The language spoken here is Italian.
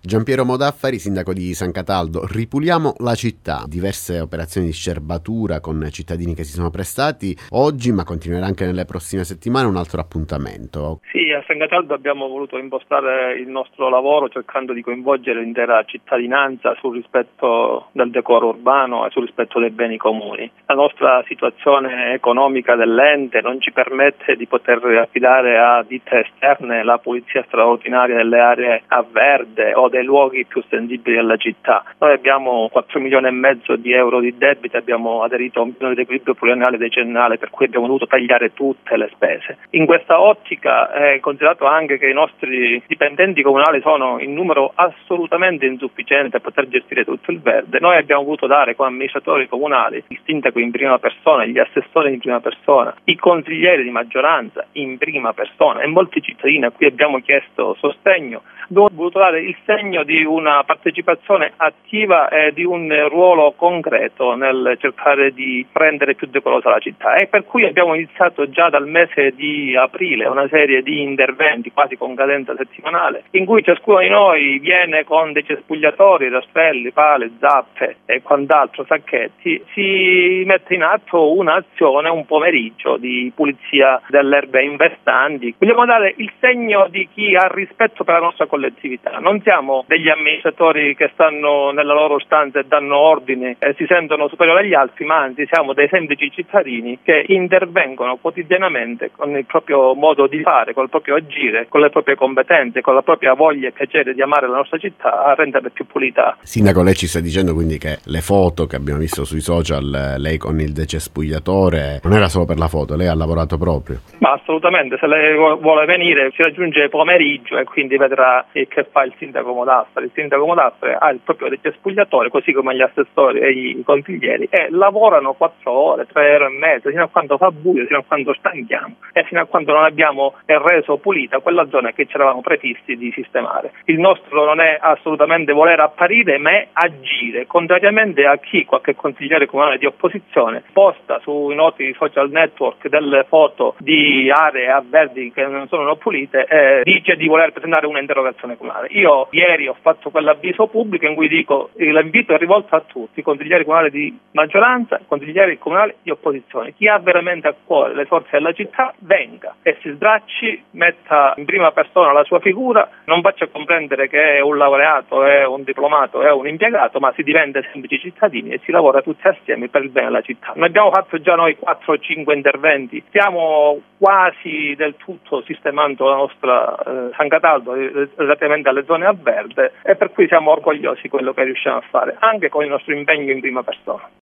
Giampiero Modaffari, sindaco di San Cataldo. Ripuliamo la città. Diverse operazioni di scerbatura con cittadini che si sono prestati oggi, ma continuerà anche nelle prossime settimane un altro appuntamento. Sì, a San Cataldo abbiamo voluto impostare il nostro lavoro cercando di coinvolgere l'intera cittadinanza sul rispetto del decoro urbano e sul rispetto dei beni comuni. La nostra situazione economica dell'ente non ci permette di poter affidare a ditte esterne la pulizia straordinaria delle aree a verde o dei luoghi più sensibili della città. Noi abbiamo 4 milioni e mezzo di euro di debiti, abbiamo aderito a un piano di equilibrio pluriennale decennale per cui abbiamo dovuto tagliare tutte le spese. In questa ottica è considerato anche che i nostri dipendenti comunali sono in numero assolutamente insufficiente a poter gestire tutto il verde. Noi abbiamo voluto dare come amministratori comunali il sindaco in prima persona, gli assessori in prima persona, i consiglieri di maggioranza in prima persona e molti cittadini a cui abbiamo chiesto sostegno. Abbiamo voluto dare il segno di una partecipazione attiva e di un ruolo concreto nel cercare di rendere più decorosa la città, e per cui abbiamo iniziato già dal mese di aprile una serie di interventi quasi con cadenza settimanale in cui ciascuno di noi viene con dei cespugliatori, rastrelli, pale, zappe e quant'altro, sacchetti, si mette in atto un'azione, un pomeriggio di pulizia delle erbe investanti. Vogliamo dare il segno di chi ha rispetto per la nostra collettività. Non siamo degli amministratori che stanno nella loro stanza e danno ordini e si sentono superiori agli altri, ma anzi siamo dei semplici cittadini che intervengono quotidianamente con il proprio modo di fare, col proprio agire, con le proprie competenze, con la propria voglia e piacere di amare la nostra città, a renderla più pulita. Sindaco, lei ci sta dicendo quindi che le foto che abbiamo visto sui social, lei con il decespugliatore, non era solo per la foto, lei ha lavorato proprio? Ma assolutamente, se lei vuole venire si raggiunge pomeriggio e quindi vedrà che fa il sindaco Modaffari. Il sindaco Modaffari ha il proprio decespugliatore, così come gli assessori e i consiglieri, e lavorano 4 ore, 3 ore e mezza, fino a quando fa buio, fino a quando stanchiamo e fino a quando non abbiamo reso pulita quella zona che ci eravamo prefissi di sistemare. Il nostro non è assolutamente voler apparire, ma è agire, contrariamente a chi, qualche consigliere comunale di opposizione, posta sui noti social network delle foto di aree a verdi che non sono pulite e dice di voler presentare un'interrogazione comunale. Io ieri ho fatto quell'avviso pubblico in cui dico l'invito è rivolto a tutti, consiglieri comunali di maggioranza, consiglieri comunali di opposizione. Chi ha veramente a cuore le sorti della città venga e si sbracci, metta in prima persona la sua figura, non faccia comprendere che è un laureato, è un diplomato, è un impiegato, ma si diventa semplici cittadini e si lavora tutti assieme per il bene della città. Noi abbiamo fatto già 4 o 5 interventi, stiamo quasi del tutto sistemando la nostra San Cataldo relativamente alle zone a verde, e per cui siamo orgogliosi di quello che riusciamo a fare, anche con il nostro impegno in prima persona.